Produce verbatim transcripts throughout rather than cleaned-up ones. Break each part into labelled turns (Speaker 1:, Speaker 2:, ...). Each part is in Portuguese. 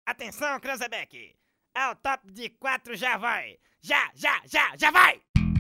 Speaker 1: Atenção, Cranzebeck! Ao top de quatro já vai! Já, já, já, já vai!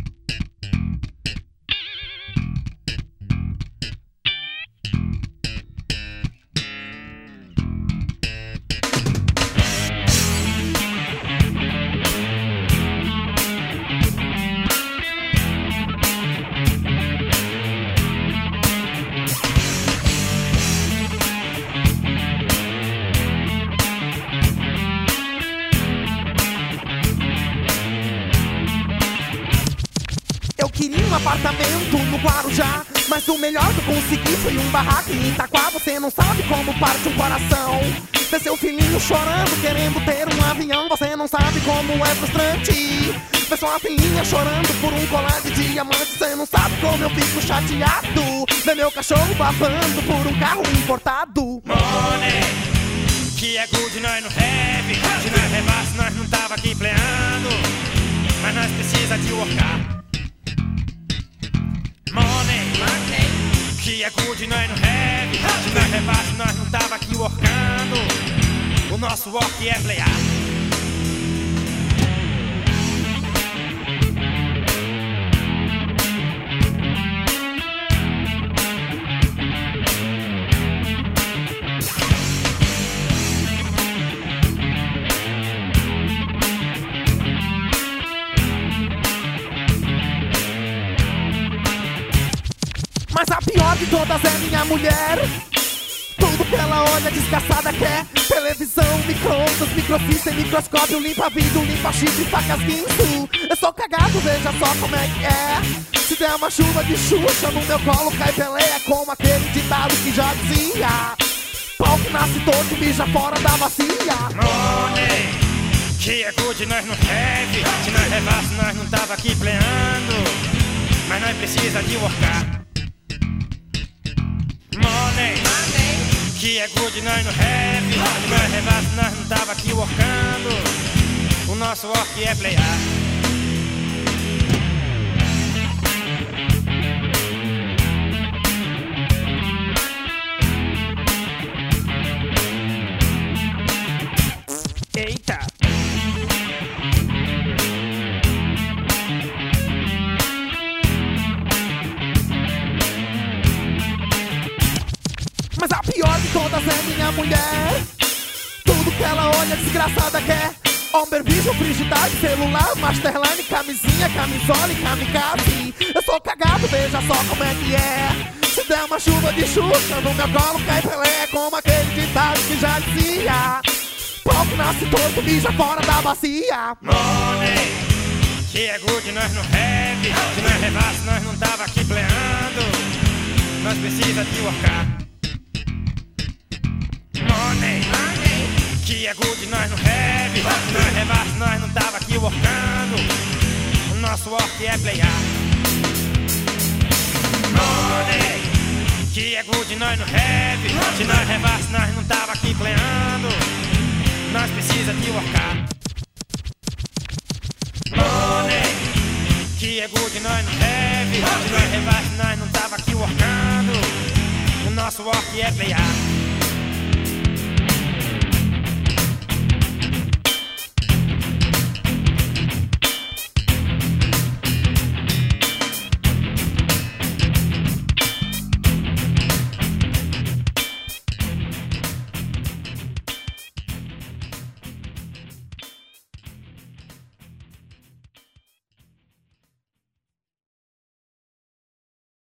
Speaker 2: Eu queria um apartamento no Guarujá, mas o melhor que eu consegui foi um barraco em Itaquá. Você não sabe como parte um coração ver seu filhinho chorando, querendo ter um avião. Você não sabe como é frustrante ver sua filhinha chorando por um colar de diamante. Você não sabe como eu fico chateado ver meu cachorro babando por um carro importado.
Speaker 1: Money, que é good, nós não have. Se nós rebasse, nós não tava aqui pleando, mas nós precisa de workar. Money, money, que é good, nós não have. Se nós rebasse, nós não tava aqui workando. O nosso work é playar.
Speaker 2: Mas a pior de todas é minha mulher. Tudo que ela olha desgraçada quer: televisão, micro-ondas, microfície, microscópio, limpa-vidro, limpa-chifre, facas, guinso. Eu sou cagado, veja só como é que é. Se der uma chuva de Xuxa no meu colo cai peleia, como aquele ditado que já dizia: pau que nasce torto mija fora da bacia.
Speaker 1: Money, que é good, nós não have. Se nós rebasse, nós não tava aqui pleando, mas nós precisa de workar. Money, que é good, nós não have. Se nós rebasse, nós não tava aqui workando. O nosso work é playar. Eita!
Speaker 2: Mas a pior de todas é minha mulher. Tudo que ela olha desgraçada quer: Homber Vision, frigidário, celular, masterline, camisinha, camisola e kamikaze. Eu sou cagado, veja só como é que é. Se der uma chuva de Xuxa no meu colo cai Pelé, como aquele ditado que já dizia: pau que nasce torto mija fora da bacia.
Speaker 1: Money, que é good, nós não have. Se nós rebasse, nós não tava aqui pleando, nós precisa de workar. Money, money, que é good, nós não have. Se nós rebasse, nós não tava aqui workando. O nosso work é playar. Money, que é good, nós não have. Se nós rebasse, nós não tava aqui pleando, nós precisa de workar. Money, que é good, nós não have. Se nós rebasse, nós não tava aqui workando. O nosso work é playar.